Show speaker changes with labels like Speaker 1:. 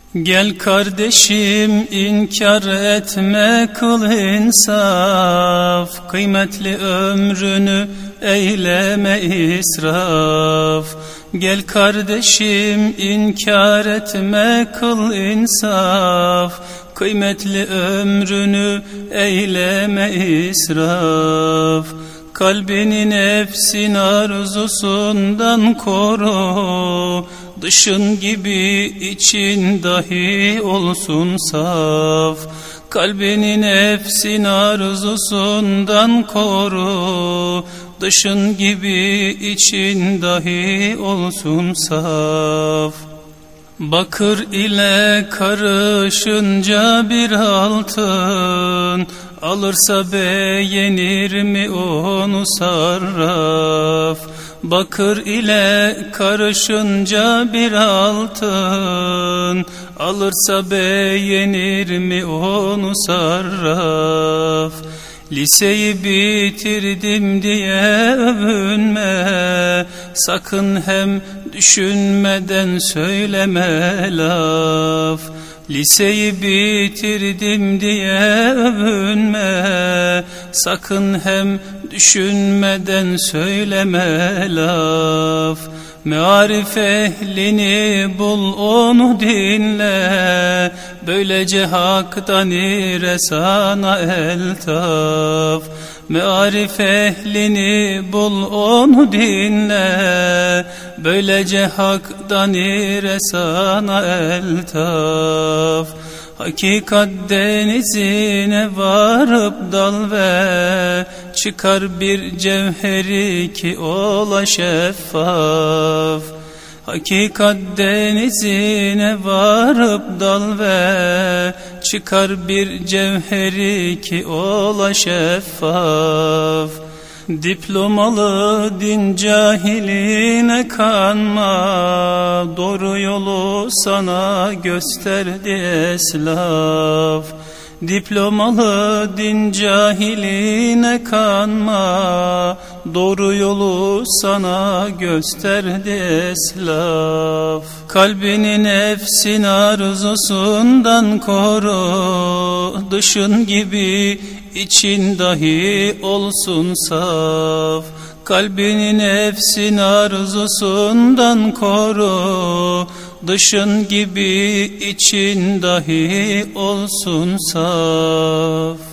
Speaker 1: Gel kardeşim inkar etme, kıl insaf, kıymetli ömrünü eyleme israf. Gel kardeşim inkar etme, kıl insaf, kıymetli ömrünü eyleme israf. Kalbini nefsin arzusundan koru, dışın gibi için dahi olsun saf. Kalbini nefsin arzusundan koru, dışın gibi için dahi olsun saf. Bakır ile karışınca bir altın, alırsa beğenir mi onu sarraf? Bakır ile karışınca bir altın, alırsa beğenir mi onu sarraf? Liseyi bitirdim diye övünme, sakın hem düşünmeden söyleme laf. Liseyi bitirdim diye övünme, sakın hem düşünmeden söyleme laf. Mearif ehlini bul, onu dinle, böylece haktan ire sana eltaf. Mearif ehlini bul, onu dinle, böylece haktan ire sana eltaf. Hakikat denizine varıp dal ve çıkar bir cevheri ki ola şeffaf. Hakikat denizine varıp dal ve çıkar bir cevheri ki ola şeffaf. Diplomalı din cahiline kanma, doğru yolu sana gösterdi eslaf. Diplomalı din cahiline kanma, doğru yolu sana gösterdi eslaf. Kalbini nefsin arzusundan koru, dışın gibi için dahi olsun saf. Kalbini nefsin arzusundan koru, dışın gibi için dahi olsun saf.